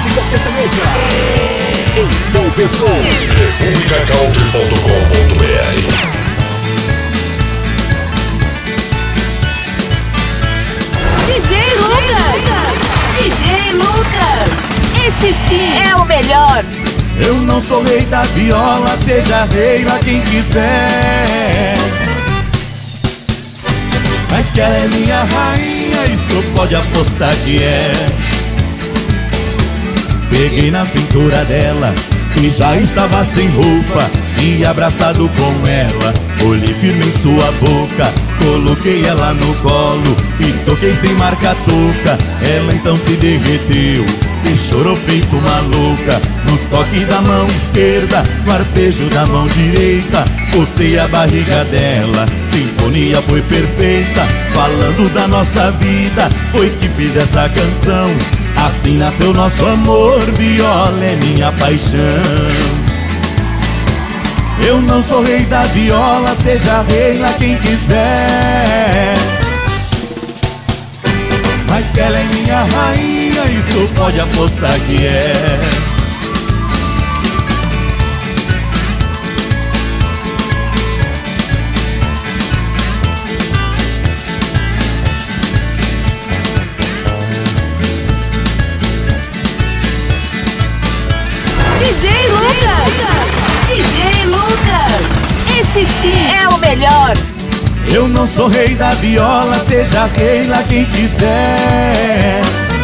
música sertaneja em Pessoa. republicacountry.com.br. DJ Lucas! DJ Lucas! Esse sim é o melhor! Eu não sou rei da viola, seja rei lá quem quiser. Mas que ela é minha rainha, isso pode apostar que é. Peguei na cintura dela e já estava sem roupa, e abraçado com ela, olhei firme em sua boca. Coloquei ela no colo e toquei sem marca-toca. Ela então se derreteu e chorou feito uma louca. No toque da mão esquerda, no arpejo da mão direita, cocei a barriga dela, sinfonia foi perfeita. Falando da nossa vida, foi que fiz essa canção. Assim nasceu nosso amor, viola é minha paixão. Eu não sou rei da viola, seja rei lá quem quiser. Mas que ela é minha rainha, isso pode apostar que é. DJ Lucas! DJ Lucas! Esse sim é o melhor! Eu não sou rei da viola, seja rei lá quem quiser.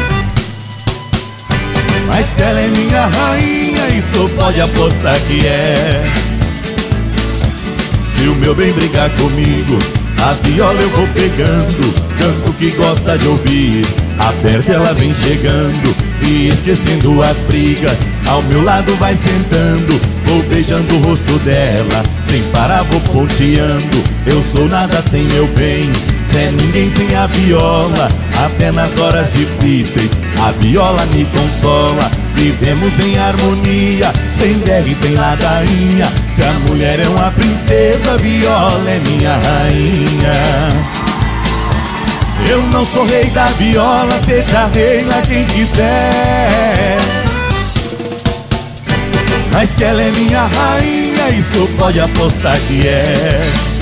Mas que ela é minha rainha, isso pode apostar que é. Se o meu bem brigar comigo, a viola eu vou pegando, canto que gosta de ouvir, aperta ela vem chegando, e esquecendo as brigas, ao meu lado vai sentando. Vou beijando o rosto dela, sem parar vou ponteando. Eu sou nada sem meu bem, sem ninguém sem a viola. Até nas horas difíceis, a viola me consola. Vivemos em harmonia, sem guerra e sem ladainha. Se a mulher é uma princesa, a viola é minha rainha. Eu não sou rei da viola, seja rei lá quem quiser. Mas que ela é minha rainha, isso pode apostar que é.